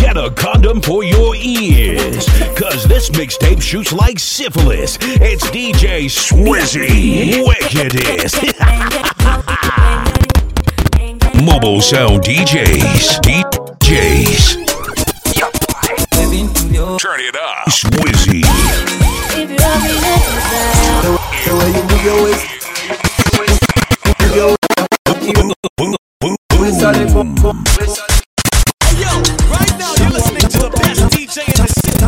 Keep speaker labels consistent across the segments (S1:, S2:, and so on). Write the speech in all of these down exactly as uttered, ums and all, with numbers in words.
S1: get a condom for your ears. Cause this mixtape shoots like syphilis. It's D J Swizzy. Wickedest. Mobile Sound D Js. D Js. Turn it up. Swizzy.
S2: If you have me the way you move your waist.
S1: Yo, right now you're listening to the best D J in the city.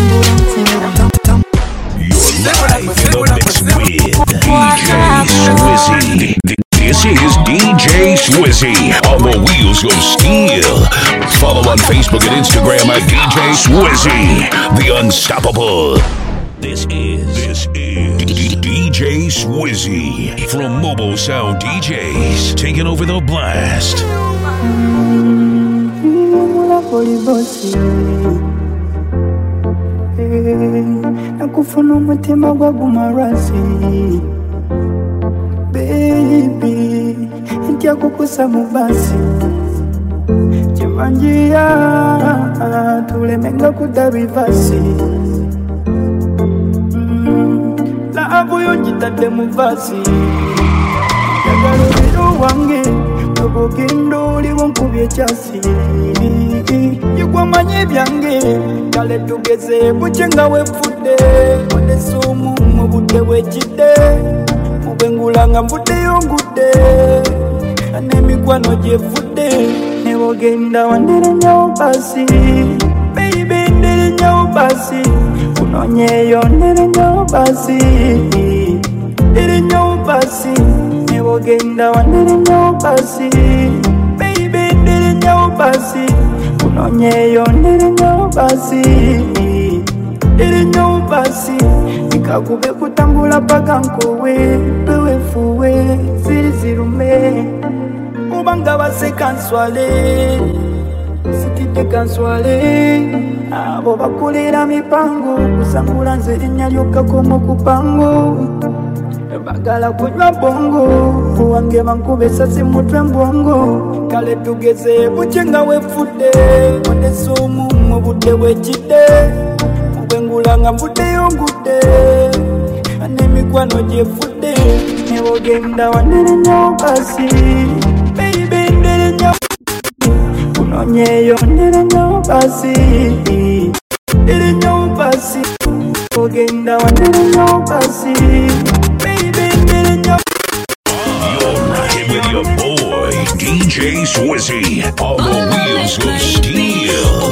S1: Your life in the mix with D J Swizzy. This is D J Swizzy on the wheels of steel. Follow on Facebook and Instagram at D J Swizzy, the unstoppable. This is this is D J Swizzy from Mobile Sound D Js, taking over the blast.
S3: Nakufuna umutima gwagumarazi baby intya kukusa mubasi chivanjia tulemenga kudabivasi la avuyo njitade muvasi yagalubiro wange Obugindo liwonkubye chasi Yugwamanye byange Kale tugeze buchenga wefudde Onesumu mubudde wechide Mubengulanga mvudde yongudde Anemikwano jefudde Nebogenda wandere nyao basi Baby ndere nyao basi Unonyeyo ndere nyao basi Ndere nyao basi Nebogenda wandere nyao basi Baby ndere nyao basi Unonyeyo ndere nyao basi Ndere nyao basi Nikakube kutangula paka nkowe Pewe fuwe ziri zirume Ubanga base kanswale Sitite kanswale Abo bakulira mipango Kusangula nze inyalyoka komo kupango Bagala kunywa bongo Uwange bankubesa si mutwe mbongo Kale tugeze buchenga wefudde Onesumu mubudde wechide Mubengulanga mvudde yongudde Anemikwano jefudde Nebogenda wandere nyao basi Baby ndere nyao Unonyeyo ndere nyao basi Ndere nyao basi Nebogenda wandere nyao basi
S1: With your boy, D J Swizzy, on the wheels of steel.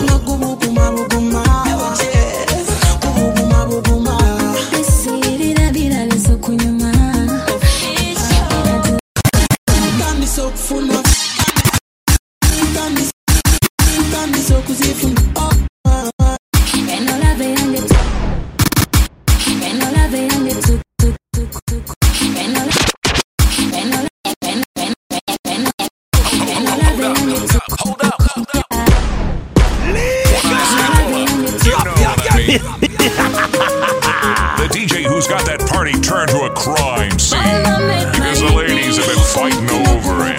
S1: The D J who's got that party turned to a crime scene because the ladies have been fighting over him.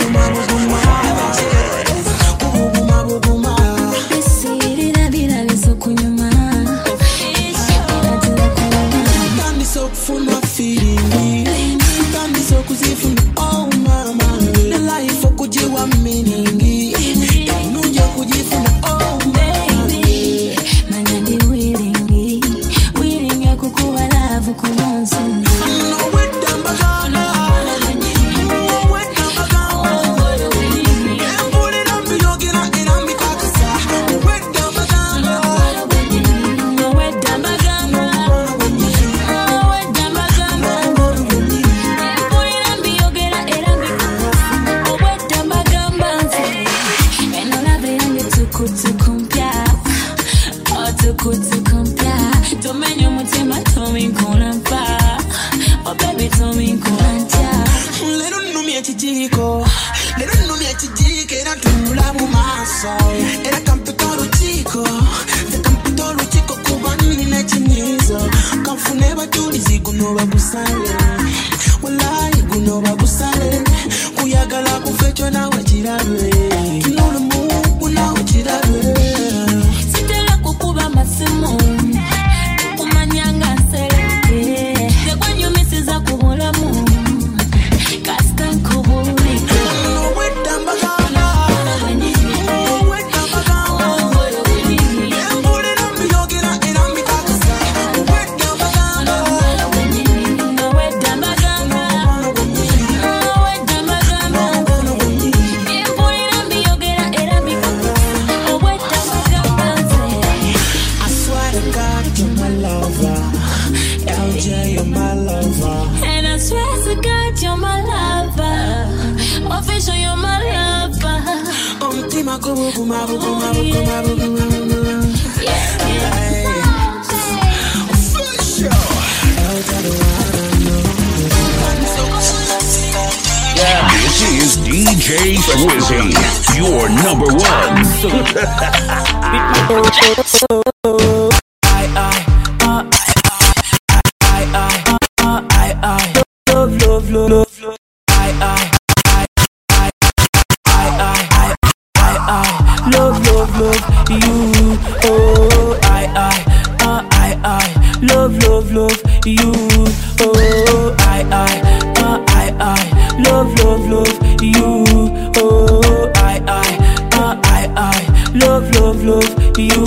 S4: Kuyagala kufecho na wajirabe Kinolo mungu na wajirabe
S1: This is D J Swizzy, your number one.
S3: I, I, uh, I, I, uh, I, I, love, love, love, love, I, I, I, I, I, I, I, love, love, love you. Oh, I, I, uh, I, I, love, love, love you. Oh, I, I, uh, I, I, love, love, love you. Oh, I, I, uh, I, I, love, love, love you.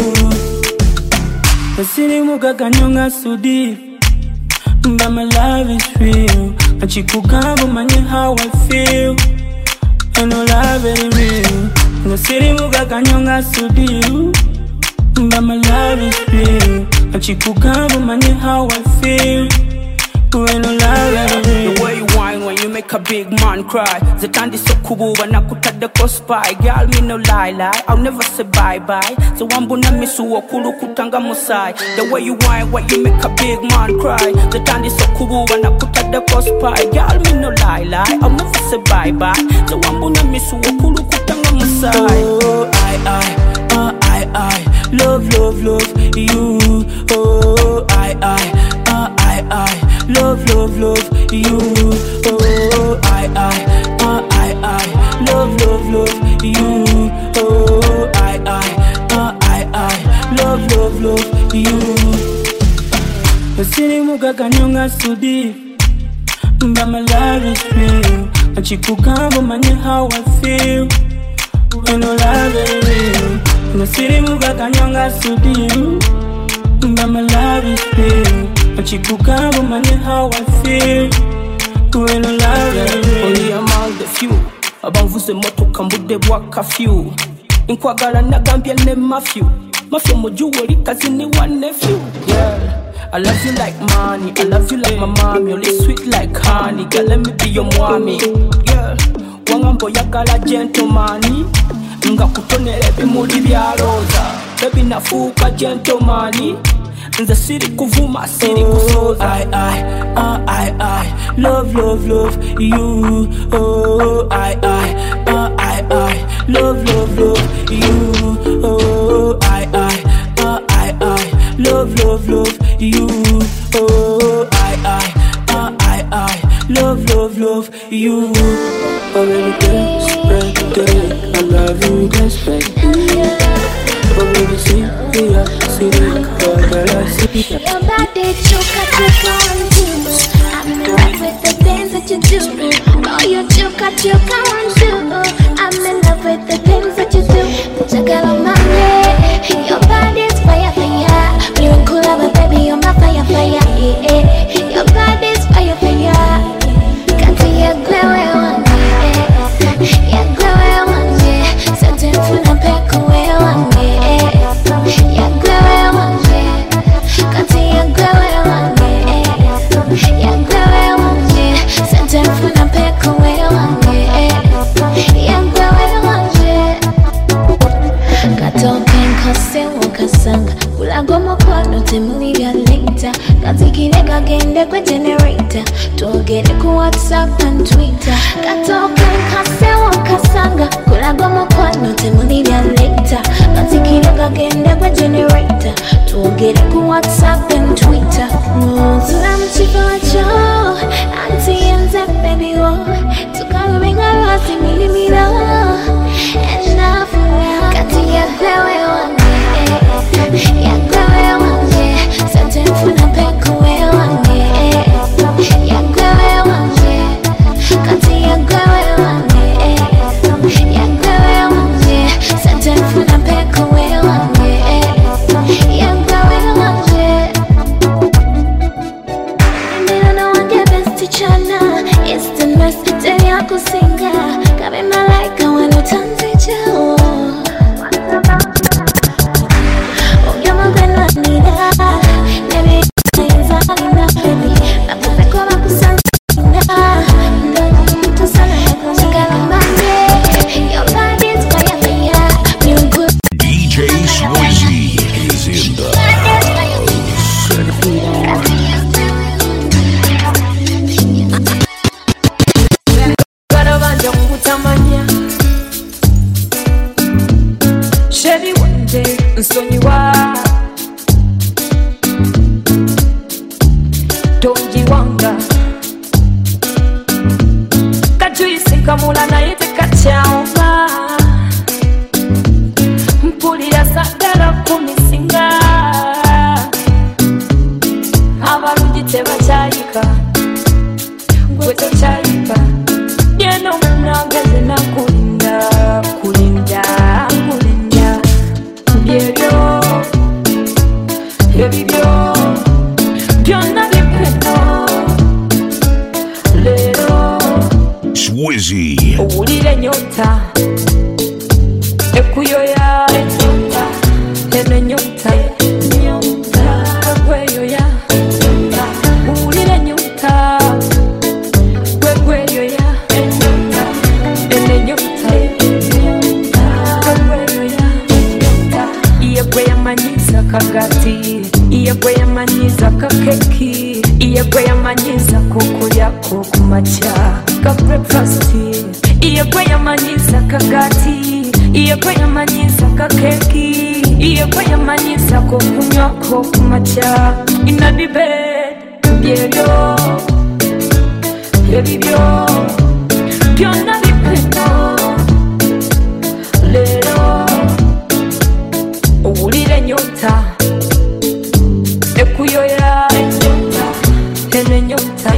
S3: Asili muka kanyonga sudi, but my love is real. Achikukambo manye how I feel, and no love is real. Asili muka kanyonga sudi, but my love is real. Achikukambo manye how I feel, and no love is real. The way you whine when you make a big man cry, the time is so cool when I could the cost by. Girl, me no lie lie, I'll never say bye bye. So one buna misu wakulu kutanga musai. The way you whine when you make a big man cry, the time is so cool when I could the cost by. Girl, me no lie lie, I'll never say bye bye. So one buna misu wakulu kutanga musai. Oh, I I, uh, I I, love love love you. Oh, I I, uh, I I, love love love you. Oh, I I, uh, I I, love love love you. Oh, I I, uh, I I, love love love you. Asili muka kanyonga sudi, but my love is real. Achikukambo manye how I feel, and no love is real. Asili muka kanyonga sudi, but my love is real. Achikukambo manye how I feel, and no love is real. Only among the few, abamvuze moto kambude waka few. Inkwagala nagambye ne mafew, mafew mujuwoli kazini one nephew. Yeah. I love you like money, I love you like my mommy. Only sweet like honey, girl, let me be your mommy. Girl, wangambo yagala gentlemani, nga kutonele bimuli bya roza. Baby nafuka gentlemani, nze siri kuvuma siri kusoza. I, I, uh, I, I, love, love, love you. Oh, I, I, uh, I, I, love, love, love you. Oh, I, I, uh, I, I, love, love, love you. Oh, I, I, uh, I, I, love, love, love you. Oh, baby, desperate, I love you, desperate. Oh, baby, see, yeah, see, yeah, see.
S4: Your body choke, I can't do. I'm in love with the things that you do. Oh, you choke, I can't do. I'm in love with the things that you do. Put your girl on my neck. Your body's fire, fire. Blue and cool, but baby, you're my fire, fire. Yeah, yeah. Your body's fire, fire. Can't see your glow, I want it. Your glow, I want it. Certain food, I'm back away, I want it. Your glow, I want it. Can't see your glow, I want it. Your glow, I want it. Certain food, I'm back away, I want it. Your glow, I want it. Katoken kose wakasanga Ulagomo kwa note mulivya later Katikile kagende kwa generator Tuogere ku WhatsApp and Twitter Katoken kose wakasanga Ulagomo kwa note mulivya later Katikile kagende kwa generator Tuogere ku WhatsApp and Twitter Tula mchiko wacho Auntie and Zep baby wo Tukaruminga rasi milimila Enough for now Kati ya glewe wange Ya glewe wange Certain funa peko we wange Ya glewe wange Kati ya glewe wange Ya glewe wange Certain funa peko we wange Ya glewe wange And they don't know wange best chana It's the best
S5: nsonyiwa tongiwanga kajuyisikamula naye tekakyaoma mpulira saddala kumisinga abalungi tebakyayika gwe tokyayika yeno munangeze nakulinda kulinda kulinda byebyo ebibyo byonna bipeno leero
S1: Swizzy
S5: owulire nyota ekuyoya enyota eno enyota gweyoya owulire nyota gwegweyoya eno enyota gweyoya iye gwe yamanyiza kagati iye gwe yamanyiza kakeki iye gwe yamanyiza kukulyako kumakya ka breakfast iye gwe yamanyiza kagati iye gwe yamanyiza kakeki iye gwe yamanyiza kukunywako kumakya ina the bed byebyo ebibyo byonna bipeno leero owulire nyota ekuyoya enyota eno enyota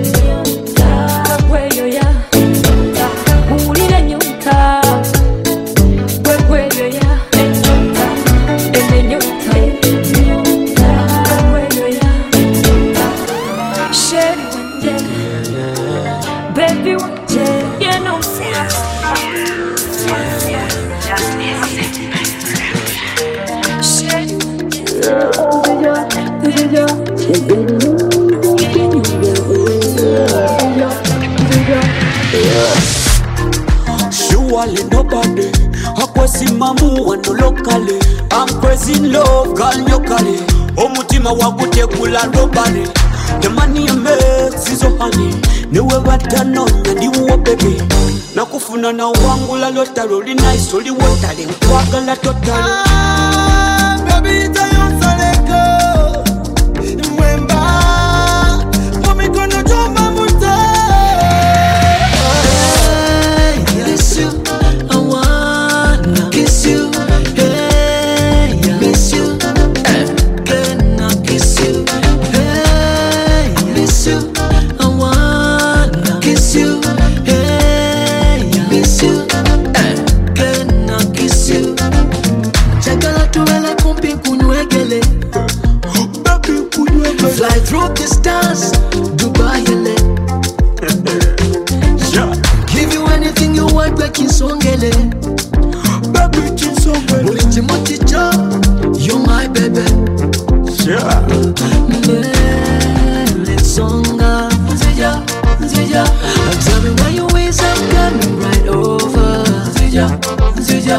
S5: gweyoya owulire nyota gwegweyoya enyota eno enyota gweyoya sheri wanje baby wanje yeno
S6: Surely nobody akwesimamu wano locally. I'm crazy in love, girl nyokali. Omutima wakutekula robari. The money you make is so honey. Niwe watanonya ndiwo baby. Nakufuna na wangula lotaro li nice oli wotale nkwagala totally.
S7: Ah, baby tayonsaleko mwemba momikono joma muta.
S2: Miss you, I wanna kiss you. Hey, miss you, can I kiss you? Hey, miss you, I wanna kiss you. Hey, miss you, can I kiss you? Chagala tuwele kumpi kunwegele. Fly through the stars, Dubai ele. Give you anything you want, but kisongele.
S6: Baby kisongele.
S2: Mulichi muticho, you're my baby.
S6: Yeah.
S2: Let's songa, nzija, nzija. Tell me why you ways I'm coming right over. Nzija, nzija.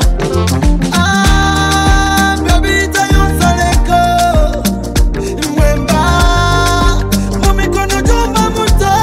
S7: Ah, baby tayonsaleko mwemba momikono joma muta.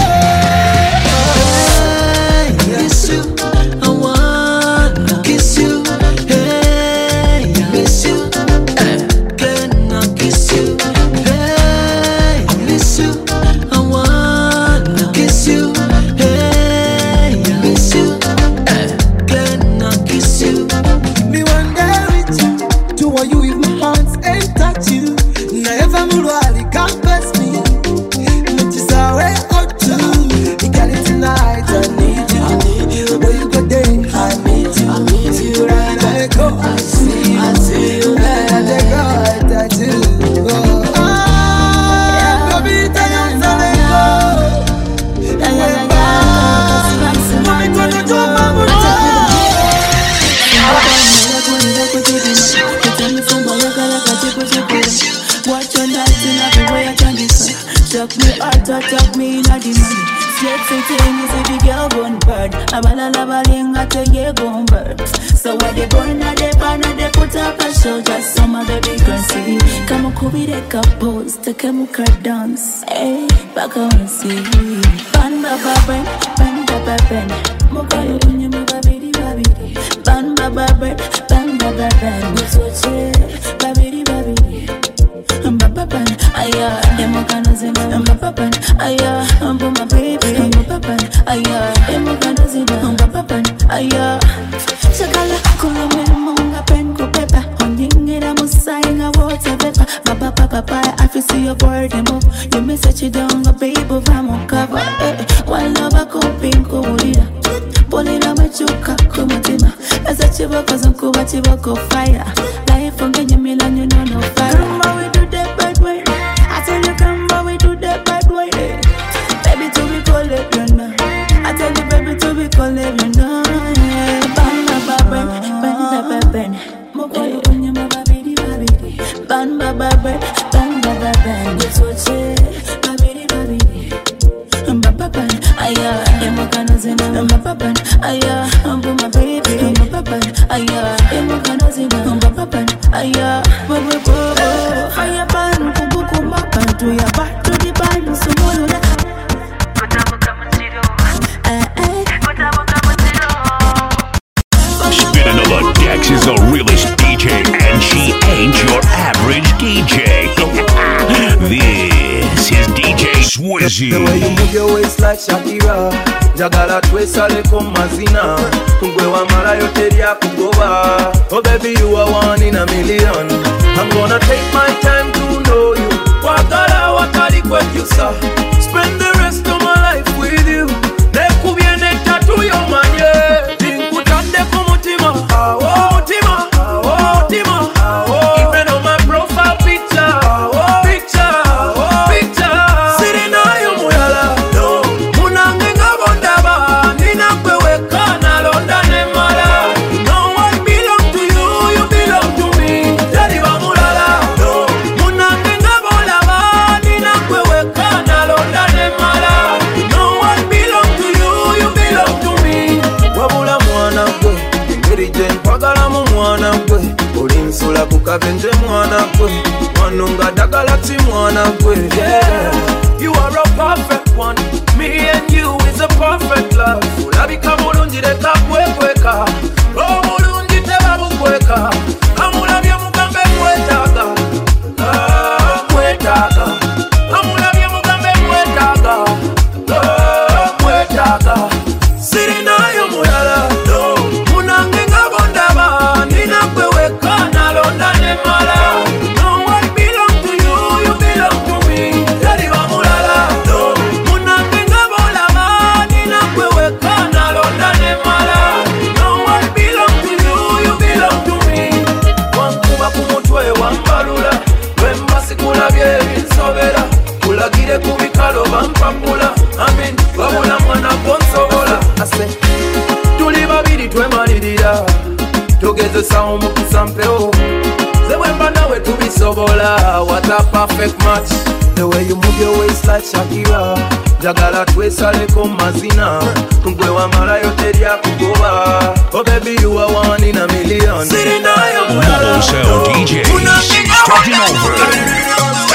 S2: Miss you, I wanna kiss you. Hey, miss you, can I kiss you? Hey, miss you, I wanna kiss you. Hey, miss you, can I kiss you?
S7: Me one day with you, to want you with my hands and touch you. Never mulwali can't pass me. Notice how I got you. You got it tonight, I need you. I need you. Where you go there, I meet you. I meet you right. I go, I see you. I see you. And I go, I touch you. Oh. Ah, baby, tell you something. Mami, kono joma muta.
S3: Watch your nights in every way I can decide. Tuck me hard, tuck me in a demand. Slip sitting, you see the girl one bird. I'm a la baling at a gay gun bird. So what they burn at the pan and they put up a show, just some of the big girls see. Come on, Kobe, they can pose, take a muka dance. Hey, back on see. Ban baba ben, ban baba ben. Muka you, you muka baby baby. Ban baba ben, ban baba baba baba, mutoche, babidi babidi. Baba aya, emokano zina. Baba aya, ambo my baby. Baba aya, emokano zina. Baba aya. Shakala kula munga pen ko pepa. Onyingira musainga water pepa. Baba papa papa, I feel see your word demo. You me set you down, go baby, vamos cover. One love I go pink ko urira. Polina machuka kumatima. Esa chiva kazo kuba chiva ko fire. Life ongenye milan you know no fire. Come we do that bad way. I tell you come we do that bad way. Baby to be call it you know. I tell you baby to be call it you know. Banda baben, banda baben. Moko yunya mababidi babidi. Banda baben, banda baben. Mutoche, babidi babidi. Baba aya, emokano zina. Baba aya, ambo my baby. Baba aya, emokano zina. Baba aya, baba baba. Fire ban, kubu kumba ban. Do ya back to the ban, so more like.
S1: Spinning on the decks is the realest D J, and she ain't your average D J. This is D J Swizzy.
S8: The way you move your waist like Shakira, jagala twesale ko mazina, kungwe wa mara yote ya kugoba. Oh baby, you are one in a million. I'm gonna take my time to know you. Wakala wakali kwejusa, spend the rest of my life with you. Nekubiene tatu yo manye, tinkutande kumutima, awo mutima, awo mutima, awo. Even on my profile picture, awo picture, awo picture. Sirina yo muyala, no. Munange ngabondaba, nina kweweka na londa ne mala. No one belong to you, you belong to me. Jadi ba mulala, no. Munange ngabondaba, nina kweweka na londa ne mala. No one belong to you, you belong to me. Wabula mwana kwe, ngeri jen pagala mu mwana kwe. Olinsula kukabenje mwana kwe, wanunga dagala ti mwana kwe. Yeah, you are a perfect one. Me and you is a perfect love. Ulabika mulungi leka kwekweka, oh mulungi teba bukweka. Amulabye mugambe mwetaga, ah mwetaga. Amulabye mugambe mwetaga, ah mwetaga. Sirina yo muyala, no. Munange ngabondaba, nina kweweka na londa ne mala. No one belong to you, you belong to me. Jadi ba mulala, no. Munange ngabondaba, nina kweweka na londa ne mala. No one belong to you, you belong to me. Wankuba kumutwe wambalula, wemba sikulabye binsobera. Kulagire kubikalo bampapula, amin wabula mwana konsobola. Ase tuli babiri twemalirira, tugezesa omukisa mpewo. Zewemba nawe tubisobola, what a perfect match. The way you move your waist like Shakira, jagala twesale ko mazina, kungwe wa mara yote ya kugoba. Oh baby, you are one in a million. Sirina yo mulala,
S1: Sound D Js starting over.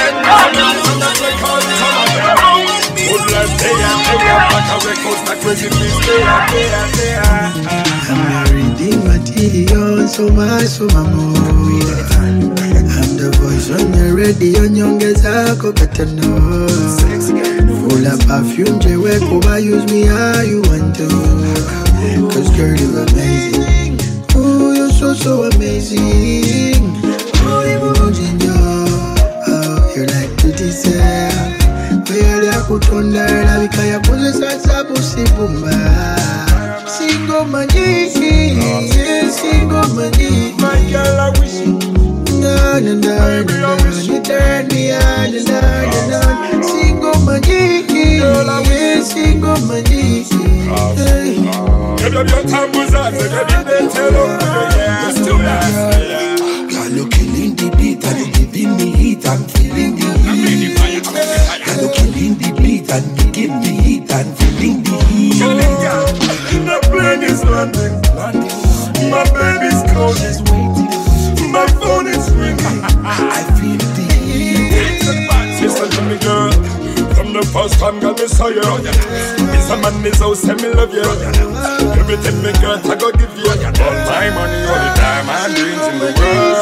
S7: I'm your reading material, so much for my movie. I'm the voice on the radio, nyongeza ko better know. Full of perfume, jewe kuba use me how you want to. Cause girl, you're amazing. Oh, you're so, so amazing. Oh, you're oh, you're like pretty sad. Wewe ya kutonda la vikaya kule sasa busibumba. Single money, single money. My girl, I wish you. No, no, no, no, no. You turn me on, no, no, no. Single money, single money.
S9: Give up your time, was that? Give me the let's do that.
S7: Girl, you killing the beat and you giving me heat. I'm feeling the heat. Girl, you killing the beat and you give me heat. I'm feeling the heat.
S9: The plane is landing. My baby's call is waiting. My phone is ringing.
S7: I feel the heat.
S9: Listen to me, girl. From the first time, girl, me saw you. It's a man, is how say me love you. everything me got, I go give you all my money, all the time and dreams in the world.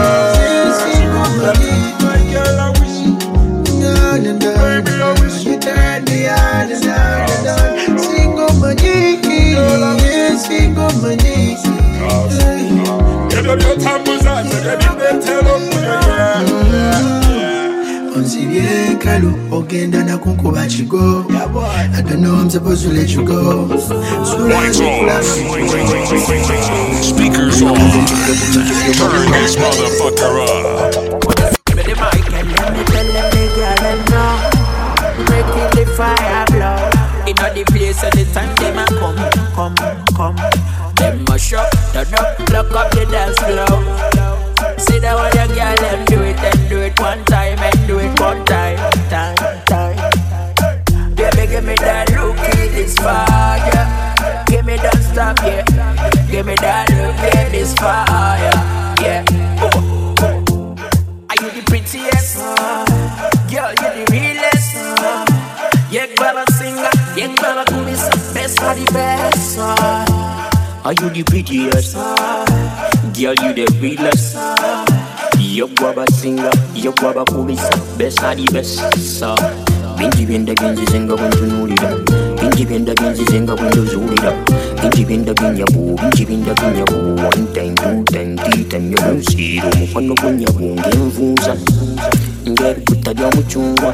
S9: My girl, I wish, baby, I wish you turn the other side. Single money, single money. Get up your tampons and get in the tail
S7: Onsi bien kalu, ogenda na kunkuba chigo. I don't know I'm supposed to let you go.
S1: Lights off. Speakers on. Turn this motherfucker up.
S10: Give me the mic and let me tell them the girl them know. Making the fire blow. In all the place at the time them a come, come, come. Them mash up, turn up, lock up the dance floor. See that one your girl them do it and do it one time and do it one time, time, time. Baby, give me that look, it is fire. Give me that stop, yeah. Give me that look, it is fire, yeah. Are you the prettiest? Girl, you the realest. Yeah, brother singer, yeah, brother cool is best for the best. Are you the prettiest? Girl, you the realest. Yo guaba singer, yo guaba kubisa, best of the best. So, binti benda genzi zenga wendu nulida, binti benda genzi zenga wendu zulida, binti benda genya bu, binti benda genya bu. One time, two time, three time, yo musiro mufano genya bu ngemvuza, ngeri kutajya muchungwa,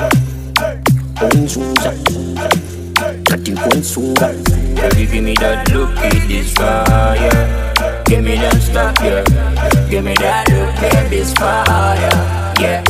S10: onzuza, kati kwensunga. Baby, give me that look, it is fire. Give me that stuff, yeah. Give me that look, baby's fire, yeah.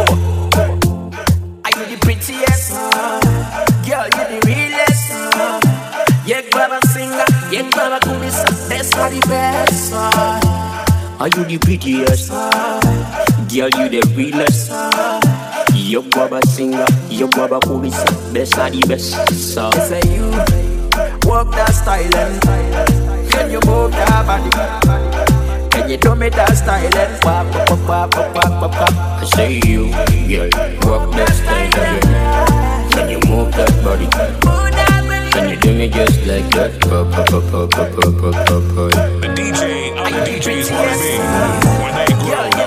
S10: Are you the prettiest? Girl, you the realest. Yeah, brother singer, yeah, brother cool is best for the best. Are you the prettiest? Girl, you the realest. Yo guaba singer, yo guaba cool is best of the best. So say you walk that style and can you move that body? Can you do me that style and pop, pop, pop, pop, pop, pop, pop? I say you, girl, walk that style again. Can you move that body? Can you do me just like that? Pop, pop, pop, pop, pop, pop, pop, pop, pop.
S1: The D J, all the D Js wanna be when they grow up.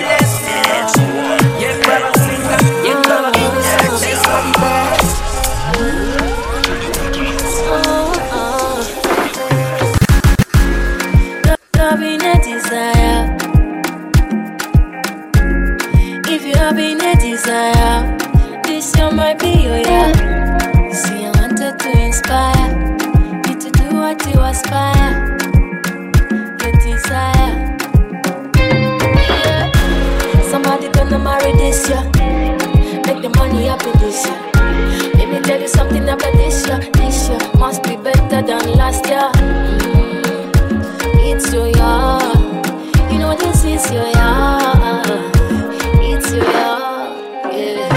S10: Yeah, brother singer, yeah, brother singer, best for the best.
S5: Love in a desire. If you have been a desire, this year might be your year. You see, I wanted to inspire you to do what you aspire. Your desire. Yeah. Somebody gonna marry this year. Make the money happen this year. Let me tell you something about this year. This year must be better than last year. It's your year. You know this is your year. It's your year. Yeah.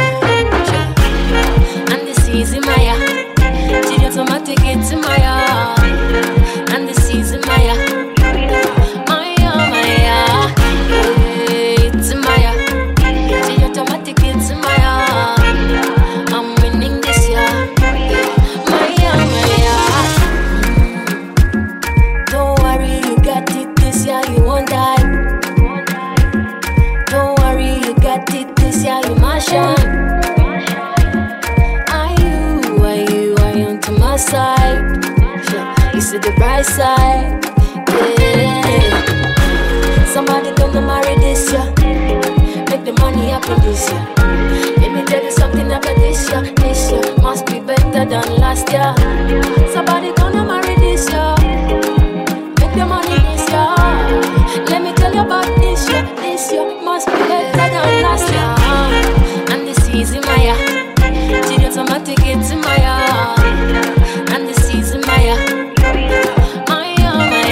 S5: And this is my year. Till automatic it's my year. And this is my year. My year, my year. Yeah, it's my year. Till automatic it's my year. I'm winning this year. My year, my year. Don't worry, you got it this year, you won't die. Don't worry, you got it this year, you must shine. Are you, are you, are you to my side? Yeah, you see the bright side. Yeah. Somebody gonna marry this year. Make the money happen this year. Let me tell you something about this year. This year must be better than last year. Somebody gonna marry this year. Make the money this year. Let me tell you about this year. This year must be better than last year. And this is my year. Till automatic it's my year. And this is my year. My year, my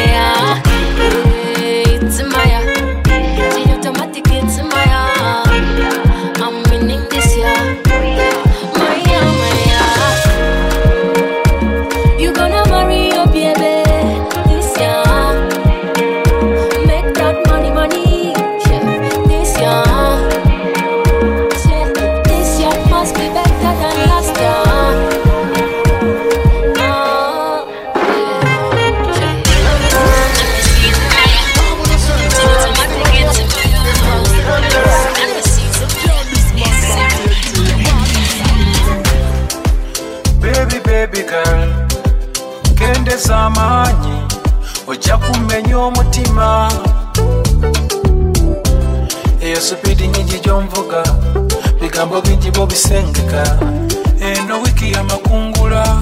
S11: supidi nyingi gyomvuga bigambo bingi bo bisengeka eno wiki ya makungula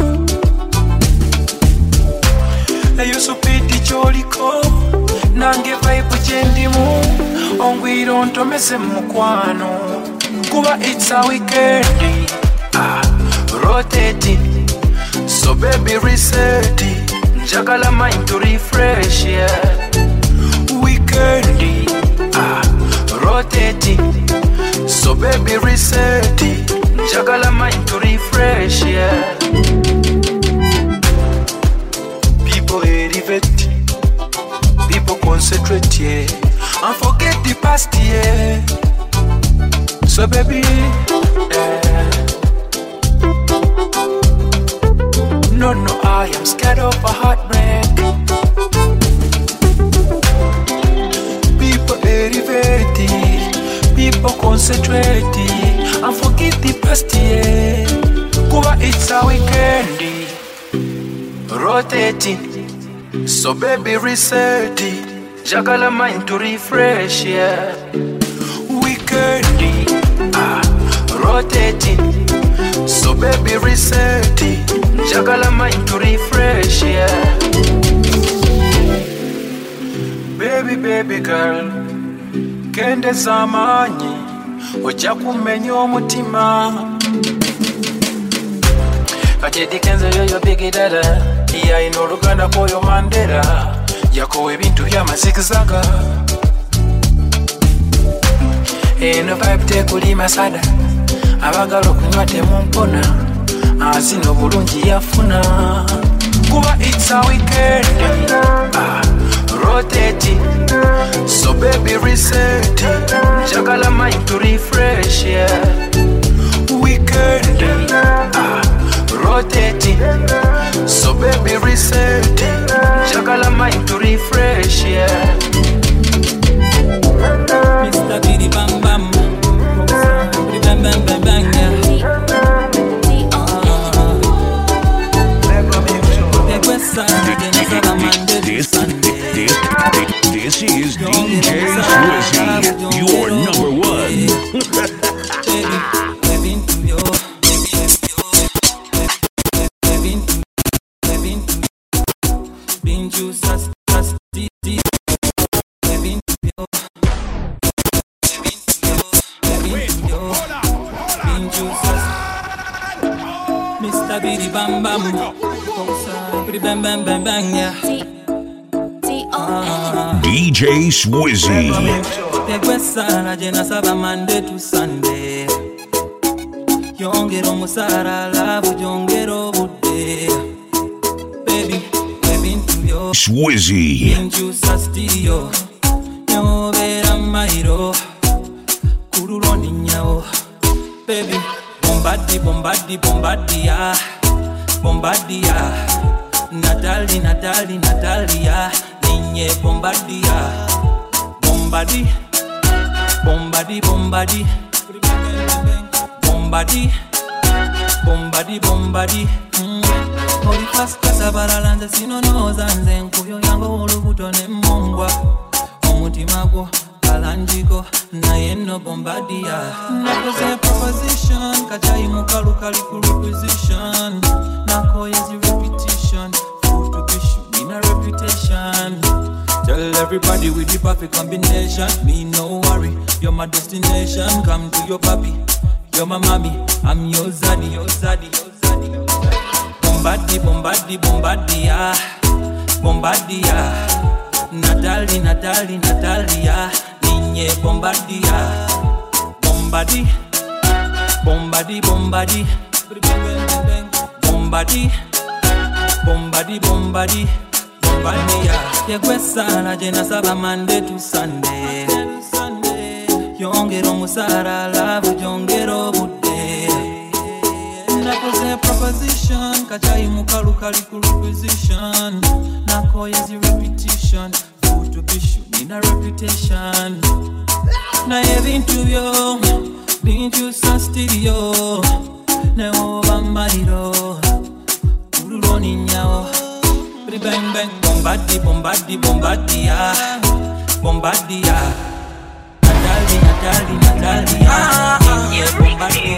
S11: eyo supidi kyoliko nange vibe gyendimu ongwiro ntomeze mukwano kuba it's a weekend ah, rotating so baby reset njagala mind to refresh yeah weekend ah, rotating so baby reset njagala mind to refresh yeah people elevate people concentrate yeah and forget the past yeah so baby yeah. No no I am scared of a heartbreak people elevate people concentrate and forget the past yeah kuba it's a weekend rotating so baby reset jagala mind to refresh yeah weekend ah, rotating so baby reset jagala mind to refresh yeah baby baby girl kende zamanyi ojja kumenya omutima kati kenzo yoyo big dada iya ino oluganda kwoyo Mandela yakowa ebintu byamazikizaga eno vibe tekuli masada abagala okunywa temumpona azina obulungi yafuna kuba it's a weekend ah, rotating so baby reset jagala mind to refresh yeah weekend ah, rotating so baby reset jagala mind to refresh yeah Mister Bidi Bam Bam Bidi Bam Bam Bam Bam yeah
S1: This, this, this is D J Swizzy, your number one.
S11: Mister Bidi Bam Bam Bidi Bam Bam Bam Bam yeah
S1: D J Swizzy.
S11: Tegwesana jena saba Monday to Sunday Yongero musara love jongero bude Baby, we've been to your
S1: Swizzy
S11: Injusa studio Nyovera mairo Kuruloni nyao Baby, bombadi, bombadi, bombadia Bombadia Natali, Natali, Natalia Ninye bombadia Bombadi Bombadi, bombadi Bombadi Bombadi, bombadi Oli fasta sabaralanza sino nozanze Nkuyo yango olubuto ne mongwa Omutima gwo kalanjiko na yeno bombadia Nakoze proposition Kajayi mukalu kali ku requisition Nako yezi repetition Food to bishu in a reputation Tell everybody with the perfect combination Me no worry, you're my destination Come to your papi, you're my mommy I'm your zaddy, your zaddy, your zaddy Bombadi, bombadi, bombadia Bombadia Natali, Natali, Natalia Ninye bombadia Bombadi Bombadi, bombadi Bombadi Bombadi, bombadi Bombadia Yegwesana jena saba Monday to Sunday Yongero musara love jongero bude Nakoze proposition Kajayi mukalu kali ku requisition Nako yezi repetition Food to bishu in a reputation Na ebintu byo Bintu sa studio Ne oba mariro Uruloni nyao Bang bang bombadi bombadi bombadia Bombadia Natali Natali Natalie, Natalie. Bombadi,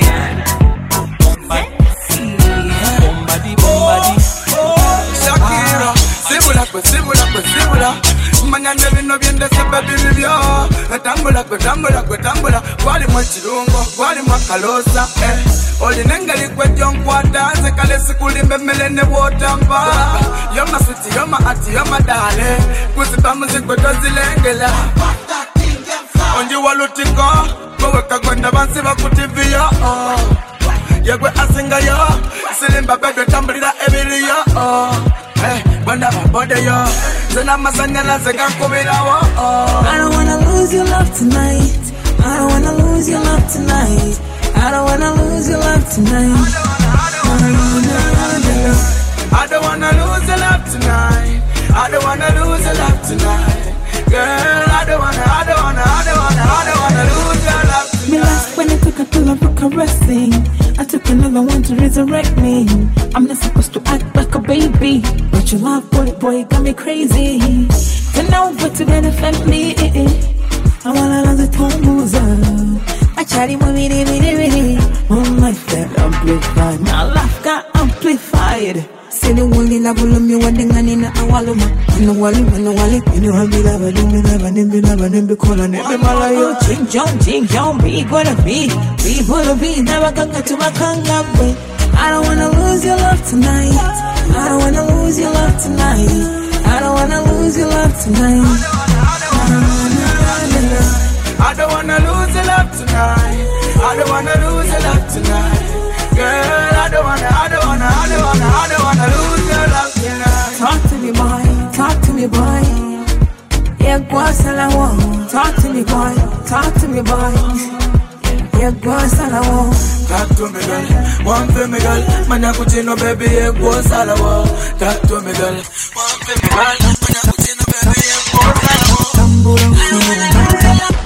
S11: bombadi, bombadi.
S12: Shakira, simula, simula, simula. Mañana vino bien de ese baby vivió. Tambula, tambula, tambula. Wali mwa chirungo, wali mwa kalosa. Eh, oli nengali kwe jong kwa danse. Kale sikulimbe melene wotamba. You're my sweetie, you're my auntie, you're my darling. Kusipa muzikwe tozi lengela. Onji walutiko, koweka kwenda bansi bakutivia. Yegwe asinga yo, silimba bedwe tambulira ebiri yo. Hey, banda bode yo, zena masanyala zega kubira wo.
S2: I don't wanna lose your love tonight. I don't wanna lose your love tonight. I don't wanna lose your love tonight.
S12: I don't wanna lose your love tonight. I don't wanna lose your love tonight. Girl, I don't wanna, I don't wanna, I don't wanna, I don't wanna lose your love tonight.
S2: Me last when I took a pill of caressing, I took another one to resurrect me. I'm not supposed to act like a baby, but your love, boy, boy, got me crazy. So now what to benefit me? I wanna love the tongues up. I try to move it, it, it, it. My life got amplified, my life got amplified. Say the only level of me when the gun in a wallet. No wallet, no wallet. You know how me love it, me love it, me love it, me call on it. Me malayo, ching chong, ching chong, be gonna be, be gonna be. Never gonna to my kanga way. I don't wanna lose your love tonight. I don't wanna lose your love tonight. I don't wanna lose your love tonight.
S12: I don't wanna lose your love tonight. I don't wanna lose your love tonight. Girl, I don't wanna, I don't wanna, I don't wanna, I don't wanna lose your love tonight.
S2: Talk to me, boy. Talk to me, boy. Yeah, go salawo. Talk to me, boy. Talk to me, boy. Yeah, go salawo.
S12: Talk to me, girl. One for me, girl. Manya kuchino, baby. Yeah, go salawo. Talk to me, girl. One for me, girl. Manya kuchino, baby. Yeah, go salawo. Tambura, tambura.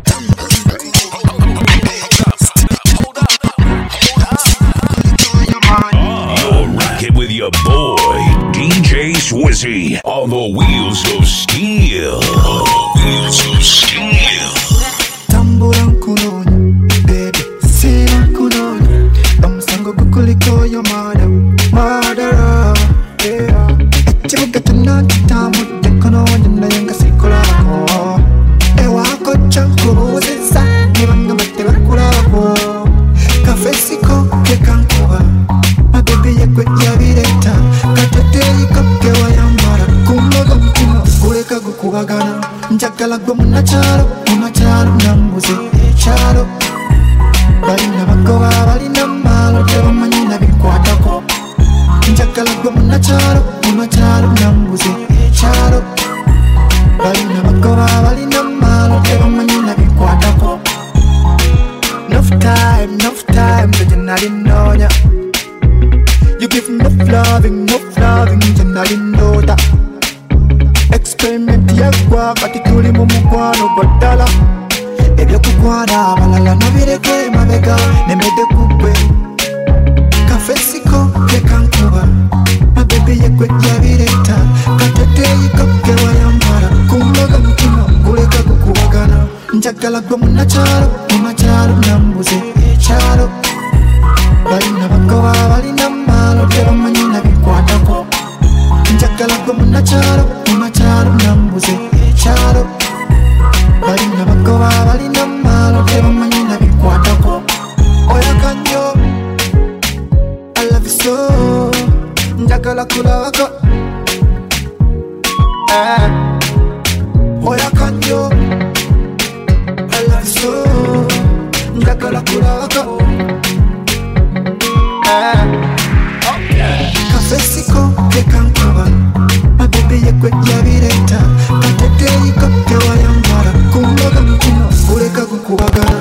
S1: With your boy, D J Swizzy, on the wheels of steel. On the wheels of steel.
S9: Tambura kunonya, baby, sina kunonya. Bamusango kukuliko yo mother, mother, yeah. Echibuka tunati tamu, dekono wanyana yanga sikulako. Ewa kocha kubuzisa, nibanga mateba kulako. Kafesiko kekankuwa. Baby yekwe yabireta katete yikapke wayambara kumoga mutima kuleka gukubagana njagala gwo munacharo munacharo nambuze echaro balina bagoba balina malo tebamanyi nabikwatako njagala gwo munacharo munacharo nambuze echaro balina bagoba balina malo tebamanyi nabikwatako. Enough time, enough time, but you not know ya. You give me enough loving, enough loving, you not know that. Experiment yakwa kati tuli mu mukwano godala. Ebyo kukwana balala nabireke mabega nemede kukwe. Kafesiko kekankuba mabebi yekwe yabireta katete yikapke wayambara kumoga mutima kuleka kukubagana njagala gwo munacharo munacharo nambuze echaro balina bagoba balina malo tebamanyi nabikwatako njagala gwo munacharo munacharo nambuze echaro balina bagoba balina malo tebamanyi nabikwatako. Oya kanyo I love you so njagala kulawako eh. Oya kanyo I love you so njagala kulawako eh. Kafesiko kekankuba mabebi yekwe yabireta katete yikapke wayambara kumoga mutima kuleka gukubagana.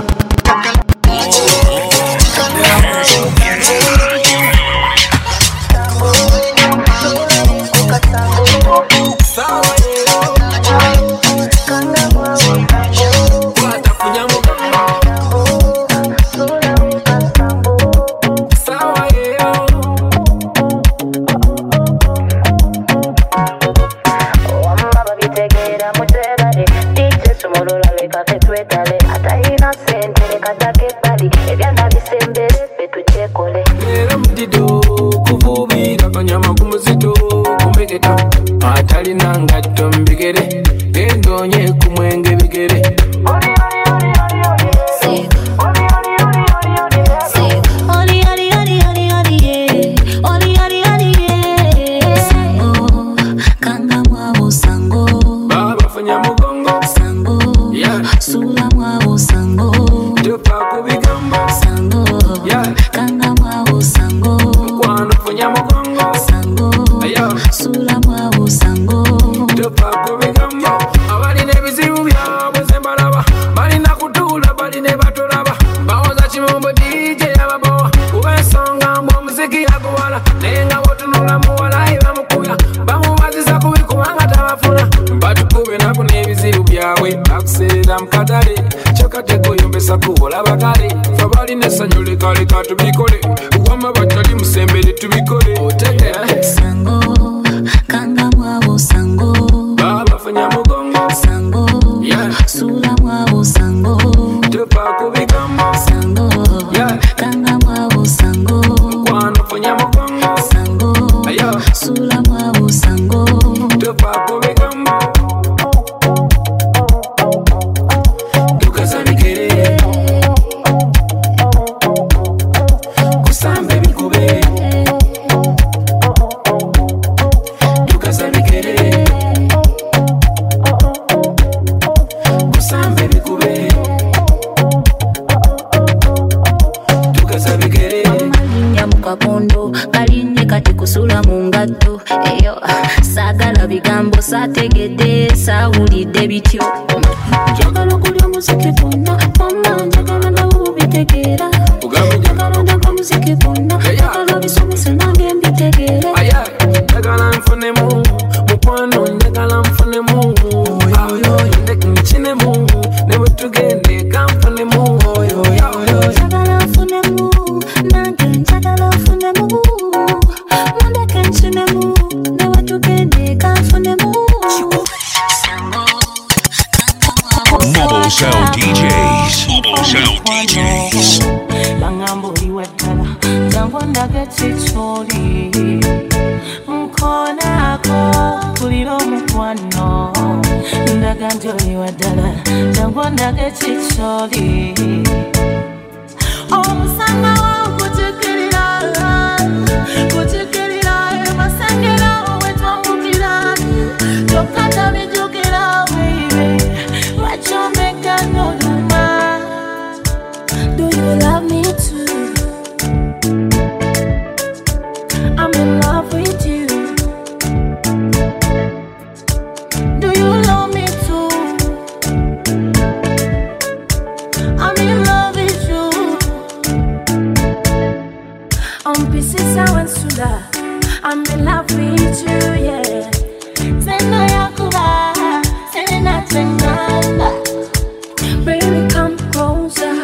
S13: seera mukatale kyokateko yombesa kuwola bakale fe balina essanyu lekaleka tubikole wama batali musembere tubikole otegera
S14: sango kanga mwabo sango
S13: baba fanya mugongo
S14: sango
S13: yeah.
S14: Sula mwabo sango
S13: tupa kubigambo
S14: sango
S13: yeah.
S14: Kanga mwabo sango
S13: kwano fanya mugongo
S14: sango
S13: ayo
S14: Sula mwabo sango
S13: tupa kubigambo tukasabikere kusambe bikube tukasabikere kusambe bikube tukasabikere
S14: amalinya mukakondo kalinye kati kusula mu ngatto eyo saagala bigambo saategedde saawulidde bityo njagala okulya omuziki gwonna mama njagala nawo bitegeera njagala ndaga omuziki gwonna njagala bisomese nange mbitegeere
S13: njagala nfunemu mukwano njagala nfunemu ndeke nkinemu ne bwe tugende kanfunemu
S14: njagala nfunemu nange njagala nfunemu mundeke nkinemu ne bwe tugende kanfunemu
S1: Mobile Sound D Js. Mobile Sound D Js.
S2: Bangambo iwetala Jango ndage chicholi Mkonako Kuliro mkwano Ndaga njoli wadala Jango ndage chicholi Omusanga wa kuchikirira Kuchikirira Masangera wetwambukira Tokata mijukira baby Wachomeka noluma Do you love me too? I'm in love with you. Do you love me too? I'm in love with you. On pieces I want to love. I'm in love with you, yeah. Zena yakuba, zena tengala. Baby, come closer.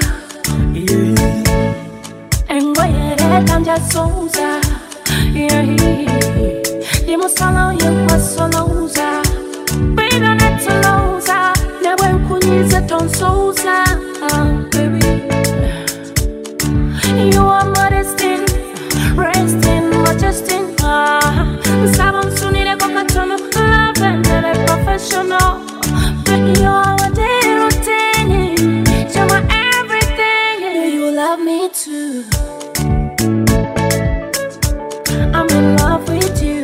S2: Kanja souza, yeah. You must follow, you must follow. Baby, not to lose. Never could use it on souza, baby. You are modestin, resting, majestin. Sabon sunire kokatono, love and a professional. But you are a day routine. You're my everything. Do you love me too? I'm in love with you.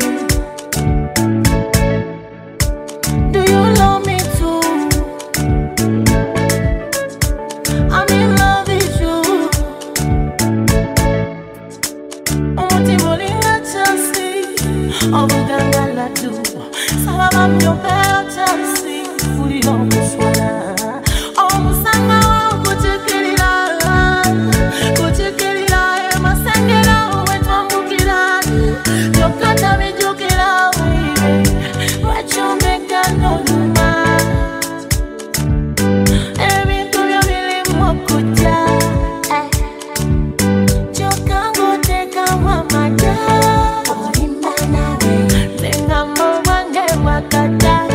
S2: Do you love me too? I'm in love with you. Umutimulina Chelsea, obuganga ladu. Salama myopera Chelsea, fulilo muswala. Omusanga wa kuchikirira, kuchikirira masengera. Tokata mijukira baby Wachomeka noluma Ebintu byomili mwokuja Chokango teka wamada Olimana Zenga mwange wakata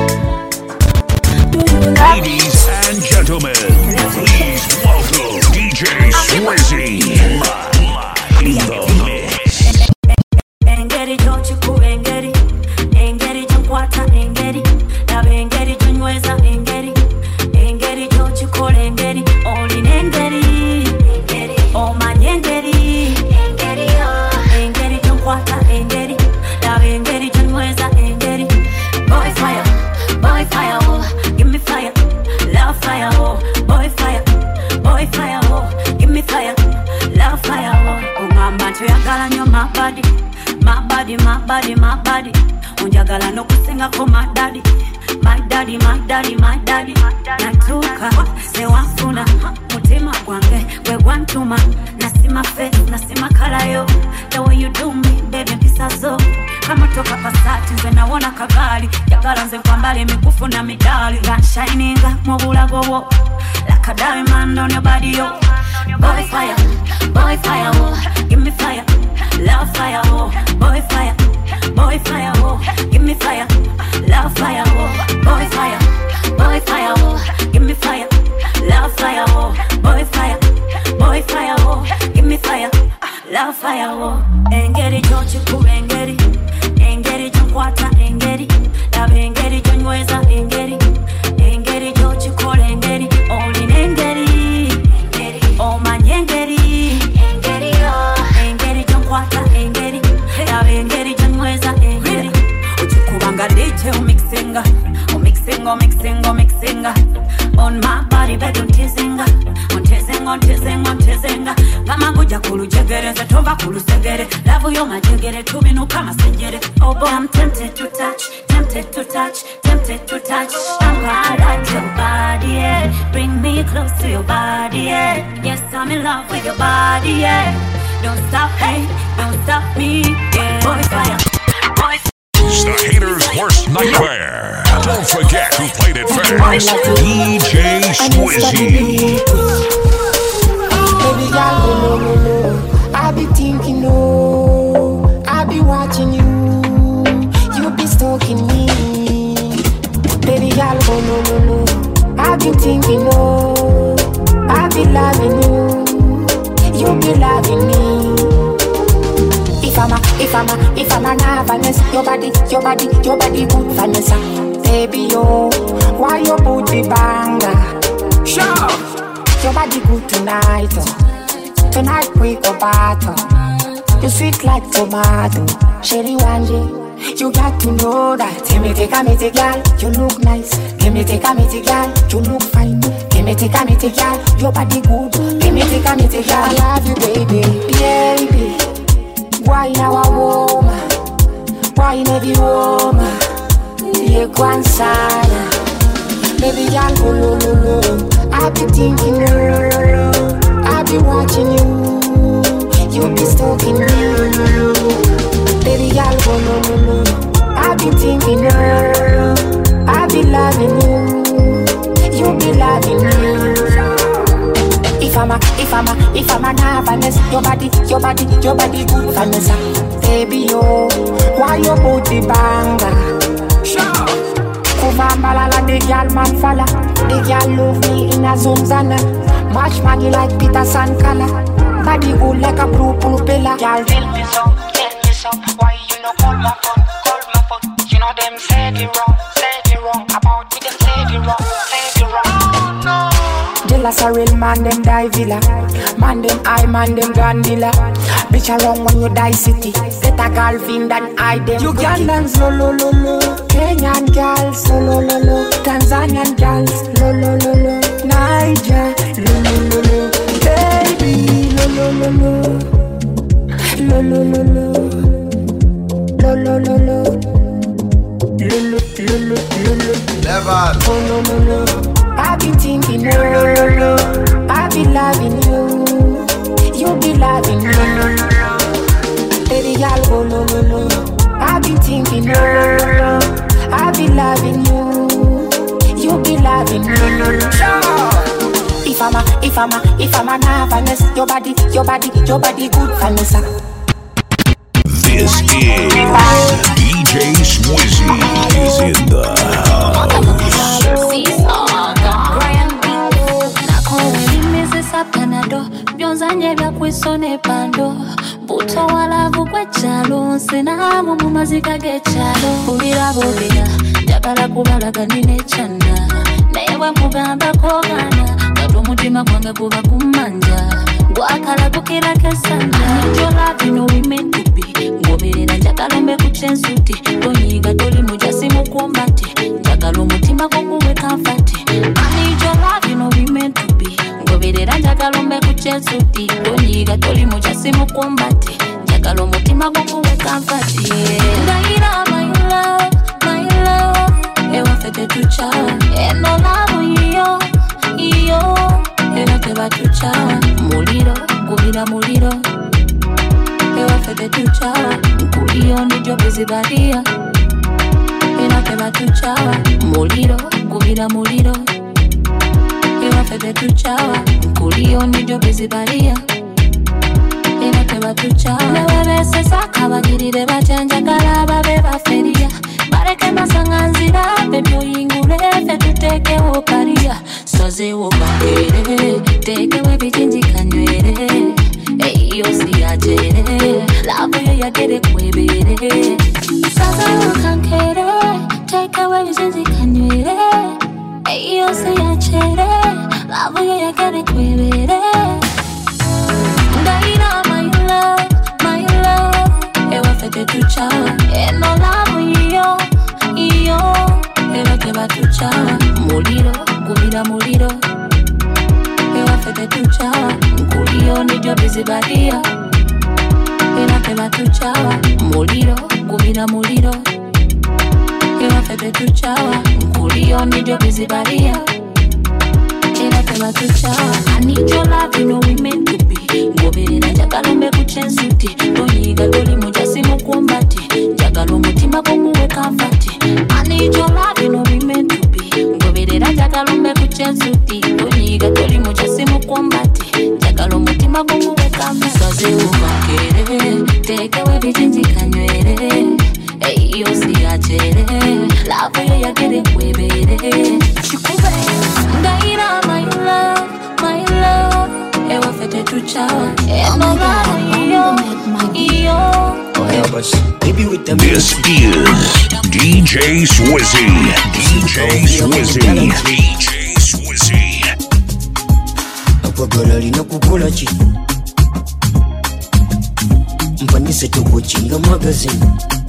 S1: Ladies and gentlemen, please welcome D J Swizzy. In the mix.
S14: Engeri jochiku engeri Engeri jonkwata engeri Laba engeri jonyweza engeri Engeri jochikola engeri Olina engeri Omanya engeri Engeri jonkwata engeri Laba engeri jonyweza engeri Boy fire, boy fire, oh Give me fire, love fire, oh Boy fire, boy fire, oh Give me fire, love fire, oh Ungamba tuyagala nyo my body My body, my body, my body. Unjagala no kusinga ko my daddy. My daddy, my daddy, my daddy. Natuka, se wafuna. Mutima gwange, we gwantuma. Nasima face, nasima color yo. The way you do me, baby, pisa zo. kamotoka Passati nze nawona kagali jagala nze kwambale mikufu na midali gun shining mu bulago wo like a diamond on your body yo boy fire boy fire oh give me fire love fire oh boy fire boy fire oh give me fire love fire oh boy fire boy fire oh give me fire love fire oh boy fire boy fire oh give me fire love fire oh engeri jochi ku engeri engeri jonkwata engeri love engeri jonyweza engeri engeri jochi ko engeri only engeri oh man engeri engeri oh engeri jonkwata engeri love engeri jonyweza engeri uchikubanga D J umixinga umixinga umixinga umixinga on my body bedroom teasinga on teasinga on teasinga on teasinga kama kuja kulujegere zetova kulusegere love yo majegere tuminu kama sejere oh boy I'm tempted to touch tempted to touch tempted to touch I'm gonna like your body yeah bring me close to your body yeah yes I'm in love with your body yeah don't stop hey don't stop me yeah boy fire boy
S1: It's the haters' worst nightmare. Don't forget who played it first. D J Swizzy.
S15: Baby girl, no, no, no, no. I be thinking, no. I be watching you. You be stalking me. Baby girl, no, no, no, no. I be thinking, no. I be loving you. You be loving me. If I'm a, if I'm a, if I'm a nervous, your body, your body, your body good, Vanessa. Baby, yo, why you put the banger? Sure. Your body good tonight, oh. Tonight we go battle. You sweet like tomato, cherry one day. You got to know that. Give me take a me take girl, you look nice. Give me take a me take girl, you look fine. Give me take a me take girl, your body good. Give me take a me take girl, I love you, baby, baby. Why now a woman? Why every woman? You go inside. Baby girl, go low, low, low. I be thinking you. I be watching you. You be stalking me. Baby girl, go low, low, low. I be thinking you. I be loving you. You be loving me. If I'm a, if I'm a, if I'm a nervous, your body, your body, your body good, Vanessa. Baby, yo, why you put the banger? Sure. Kuvambala the girl man falla. The girl love me in a zone match money like Peter Sankala. Body good like a blue propeller. Girl, tell me so, tell me so. Why you no call my phone, call my phone? You know them say it wrong, say it wrong. About me them say it wrong, say it wrong. Oh no. Jealous a real man, them die villa. Man, them I, man, them Gandila. Bitch around when you die city. Get a Galvin, then I them. Ugandans, lo lo lo lo. Kenyan girls, lo lo lo lo. Tanzanian girls, lo lo lo lo. Niger, lo lo lo lo. Baby, lo lo lo lo. Lo lo lo lo. Lo lo lo lo. Lo lo lo lo lo. Never. Oh no no no. I be thinking, no, no, no, no. I be loving you. You be loving me. No, no, no. Baby girl, go no, no, no. I be thinking, no, no, no, no. I be loving you. You be loving me. No, no, no. If I'm a, if I'm a, if I'm a nervous, your body, your body, your body good, Vanessa.
S1: This is D J Swizzy is in the house.
S4: Panado, byonzanye bya kwisone pando. Buto walavu kwe chalo, sinamu mumazika ge chalo. Ulira bobina, jagala kubalaga nine chanda. Nayewe mugamba kogana, kato mutima kwange kuba kumanja. Gwakala kukira kesanda. Your love you know we meant to be. Ngoberera jagala mbe kuchensuti. Tonyiga toli mujasi mukumbati. Jagala mutima kukuwe kamfati. I need your love you know we meant to be. Ngoberera njagala umbe kuchensuti. Tonyiga toli mujasi mukumbati. Jagala mutima kukuwe kamfati. Ngaira my love, my love. Ewa fete tuchawa. Eno love iyo, iyo. Ewa teba tuchawa. Muliro, kubira muliro. Ewa fete
S16: fete tuchawa Mkulio nijo busy badia Ina peba tuchawa Muliro, gubira muliro Ina fete tuchawa Mkulio nijo busy badia Ina peba tuchawa Newe sesa kabagirire bachanja kalaba beba feria Bareke masanganzira Bebyo ingule fetu teke woparia Soze wopangere Teke webijinji kanywere Eyo siyajere Lavo yo yagere kwebere Soze wokankere Teke webijinji kanywere Eyo siyajere Lavo yo yagere kwebere Ndaira my love, my love Ewa fete tuchawa Eno lavo iyo, iyo Ewa keba tuchawa Muliro, gubira muliro Ewa fete tuchawa Mkulio nijo busy badia Ewa keba tuchawa Muliro, gubira muliro Ewa fete tuchawa Mkulio nijo busy badia Ewa keba tuchawa I need your love, you know we meant to be Ngobere na jagalo mbeku chensuti Toyiga doli moja simu kumbati Jagalo mutima kumuwe kafati I need your love, you know we meant to be Ngobere na jagalo mbeku chensuti Toyiga doli moja simu kumbati Jagalo mutima kumuwe kafati Soze ukakere Tekewe vijinji kanywere Eyo siyajere Lavo yo yagere kwebere Chikube Ndaira my love, my love Ewa fete tuchawa Eno lavo iyo, iyo
S1: This is D J Swizzy. D J Swizzy. D J Swizzy.
S17: Akwagala lina kukola ki Mpanise tukuchinga magazine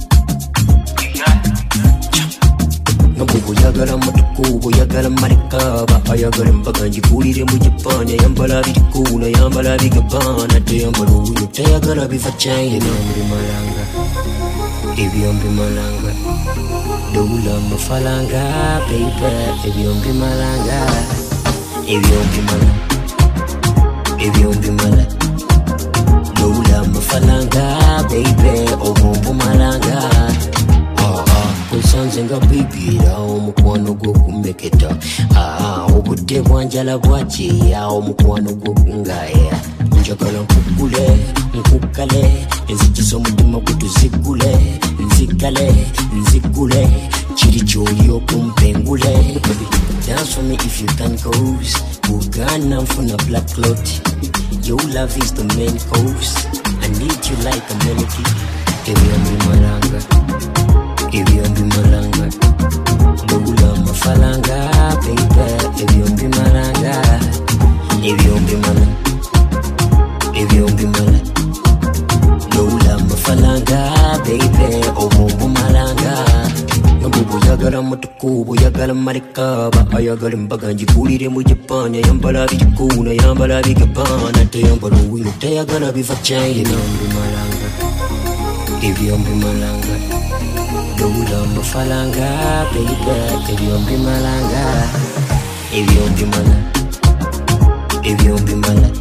S17: Nabubu yagala matukubu yagala marikaba Ayagala mpaka njikulire mu Japan Yambala bitikuna yambala bigabana Teyambala uyo tayagala bifa China Mri malanga Ebyombi malanga Doula mafalanga Baby Ebyombi malanga Ebyombi malanga Ebyombi malanga Doula mafalanga Baby Obumbu malanga Kwesanze nga bibira omukwano gw'okumeketa obudde bwanjala bwakiya omukwano gw'okungaya njagala nkukule nkukale nzikisa omutima gutuzigule nzigale nzigule kiri kyoli okumpengule dance for me if you can cause Bugana nfuna black clot your love is the main course I need you like a melody ebyombi malanga Ebyombi malanga Doula mafalanga Baby Ebyombi malanga Ebyombi malanga Ebyombi malanga Doula mafalanga Baby Obumbu malanga Nabubu yagala matukubu yagala marikaba Ayagala mbaga njikulire mu Japan Yambala bitikuna yambala bigabana Teyambala uyo tayagala bifa China Ebyombi malanga Ebyombi malanga Doula mafalanga Baby Ebyombi malanga Ebyombi malanga Ebyombi malanga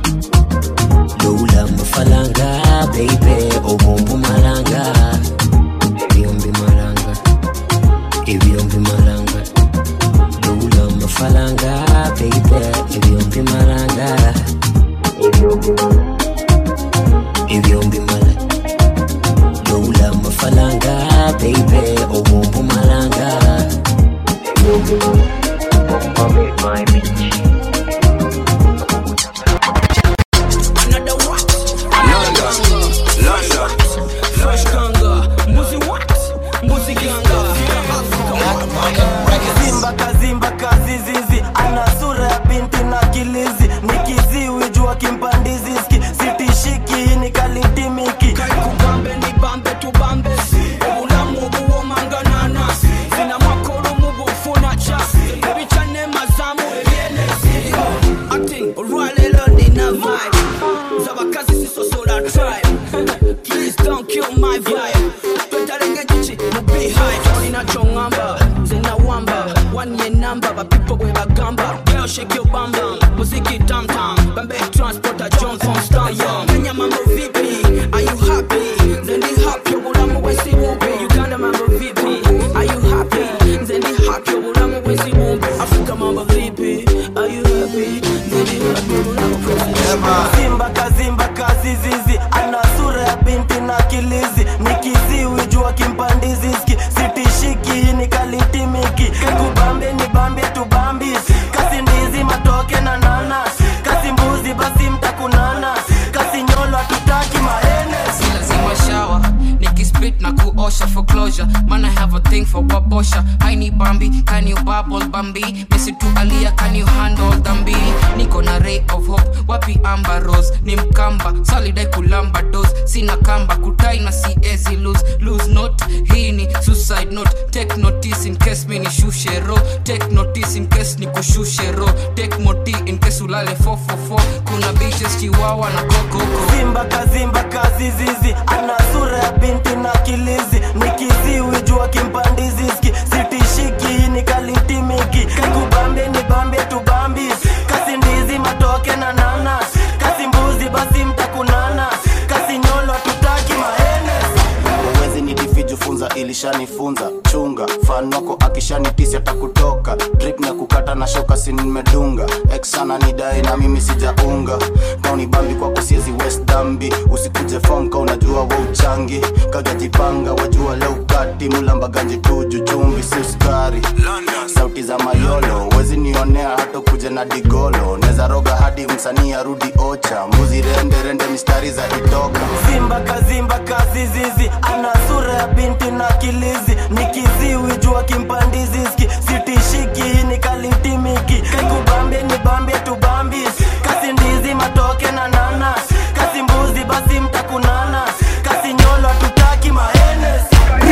S17: Doula mafalanga Baby Obumbu malanga Ebyombi malanga Ebyombi malanga Doula mafalanga Baby Ebyombi malanga Ebyombi malanga Ebyombi malanga Doula mafalanga Baby Obumbu malanga Ebyombi malanga my bitch Another what? London London Fresh Ganga Mbuzi what? Mbuzi Ganga Zimba kazimba kazizizi Ana sura ya binti na kilizi Nikiziwi jua kimpandizi Sitishiki ni kalitimiki Kubambe ni bambe tu bambe Ula mubu wa manganana Zina makoro mubu funa cha Baby chane mazamu eliene Acting Rwale Londi na vibe Zabakazi siso soda tribe Please don't kill my vibe Tutarenge jichi mubi high Tony na chongamba Zina wamba One year number Ba people kwe bagamba Girl shake your bam bam Muziki tam tam Bambe transporter John from Star Young Kenya mambo vipi Are you happy Zimba kazimba kazi zizi, ana sura ya binti na kilizi, nikiziwi jua kimpandizi ski, sitishiki hii ni kalitimiki, kubambe ni bambe tu bambis, kasi ndizi matoke na nanas, kasi mbuzi basi mtakunana, kasi nyolo tutaki maenes.
S18: Lazima shower, nikispit na kuosha for closure, man I have a thing for babosha, I need Bambi, can you bubble Bambi, Messi to Alia, can you handle Dambi, niko na ray of hope, wapi Amber Rose, ni mkamba, solidai kulamba dose, sina kamba, kutai na siezi lose, lose note, hii ni suicide note, take notice in case mi ni shushe ro, take notice in case ni kushushe ro, take moti in case ulale four four four, kuna bitches chihuahua na kokoko.
S17: Zimba kazimba kazi zizi, ana sura ya binti na kilizi, nikiziwi jua kimpandizi ski, sitishiki hii ni kalitimiki, kakubambe ni bambe tu bambis, kasi ndizi matoke na nanas, kasi mbuzi basi mtakunana, kasi nyolo tutaki maenes.
S19: Uwezi ni difiju funza ilishanifunza, chunga fan wako akishanitisi atakutoka, drip na kukata na shoka si nimedunga, ex sana nidai na mimi sijaunga, kauni bambi kwa kusiezi west dambi, usikuje form ka unajua wa uchangi, kagajipanga wajua leo kati, mulamba ganji tuju chumbi si uskari, sauti za mayolo, uwezi nionea hata kuja na digolo, neza roga hadi msanii arudi ocha, mbuzi rende rende mistari za itoka.
S17: Zimba kazimba kazi zizi, ana sura ya binti na kilizi, nikiziwi jua kimpandizi ski, sitishiki hii ni kalitimiki, kakubambe ni bambe tu bambis, kasi ndizi matoke na nanas, kasi mbuzi basi mtakunana, kasi nyolo tutaki maenes.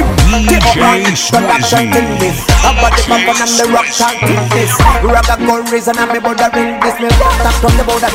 S1: D J Swizzy.
S20: I'm about the bump and the rock chanting this. Raga gold reason I'm about to ring this. Me rock top from the border.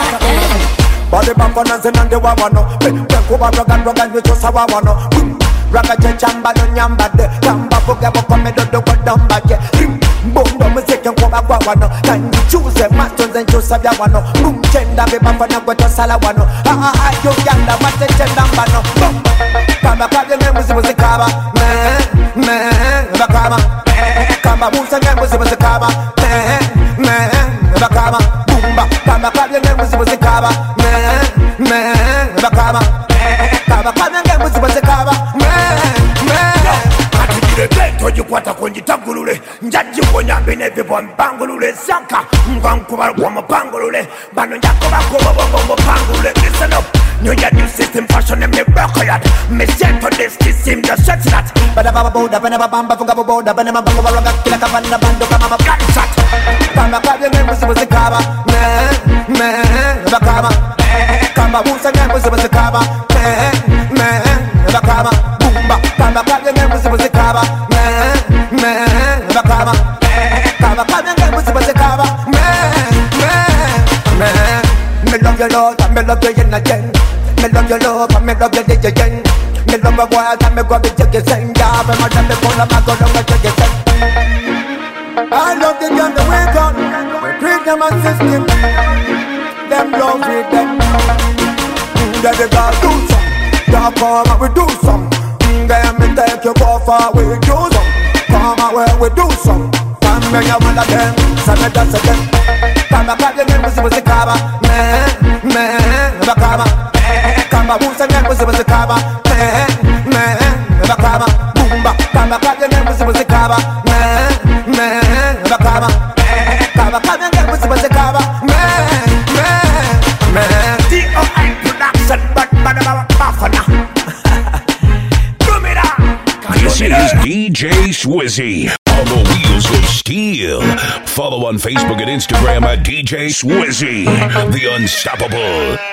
S20: Body bump on us and the wawano. Kuba raga raga we just a wawano. Raga chamba no nyamba de. Kamba buga buga me do do go down back. Boom music and kuba wawano. Can you choose a masters and choose a wawano? Boom chenda be bump on go to salawano. Ah ah yo yanda mate chenda mbano. Boom. Kama kabye ngemuzi muzikaba. Me me bakama. Kama musa ngemuzi muzikaba. Me me bakama. Bumba kama kabye ngemuzi muzikaba. Me me bakama. Kama kabye ngemuzi muzikaba. Me me.
S21: Atigire beto jikwata konjitagulule. Njaji konyambe nebe bambangulule sanka. Mbankuba kwa mabangulule. Bano njako bako bongo bangulule. Listen up. New Year, new system, fashion, and me rock yard. Me sent for this, this seem just shut that.
S20: But I'm a boda, but I'm a bamba, funga boda, but I'm a bamba, roga, kila kabana, bando, kama gunshot. Kama kabye ngemuzi muzikaba. Me, me, bakama. Kama musa ngemuzi muzikaba. Me, me, bakama. Bumba, kama kabye ngemuzi muzikaba. Me, me, bakama. Kama kabye ngemuzi muzikaba. Me, me, me. Me love your love, and me love you in again. Me love your love, and me love you again. Me love your wild, and me grab it take you sing. Yeah, me mad and me full of my go down and take you sing. I love the girl that wake up. We treat them as system. Them love with them. Then they gotta do some. Yeah, come and we do some. Then me take you go far, we do some. Come and where we do some. Come me ya one of them, so me dance again. Kama kabye ngemuzi muzikaba. Me, me, bakama. Kama musa ngemuzi muzikaba. Me, me, bakama. Bumba, kama kabye ngemuzi muzikaba. Me, me, bakama. Kama kabye ngemuzi muzikaba. Me, me, me.
S21: D O I production, but but about Bafana.
S1: This is D J Swizzy on the wheels of steel. Follow on Facebook and Instagram at D J Swizzy, the unstoppable.